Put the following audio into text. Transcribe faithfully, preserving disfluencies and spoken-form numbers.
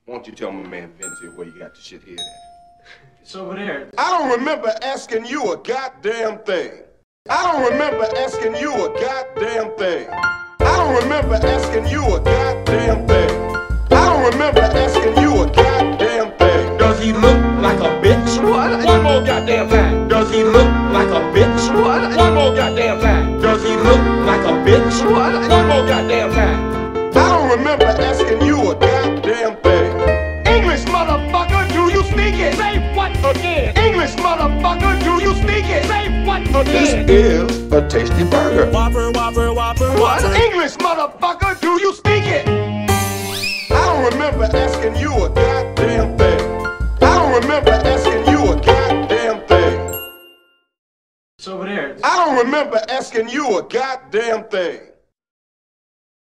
Why don't you tell my man Vince where you got the shit hid at? It's over there. I don't remember asking you a goddamn thing. I don't remember asking you a goddamn thing. I don't remember asking you a goddamn thing. I don't remember asking you a goddamn thing. Does he look like a bitch? What? One more goddamn time. Does he look like a bitch? What? One more goddamn time. Does he look like a bitch? What? One more goddamn time. I don't remember asking you a goddamn thing. English motherfucker, do you speak it? Say what again? English motherfucker, do you speak it? Say what This again? is a tasty burger. Whopper, whopper, whopper, What? whopper. English motherfucker, do you speak it? I don't remember asking you a goddamn thing. I don't remember asking you a goddamn thing. It's over there. I don't remember asking you a goddamn thing.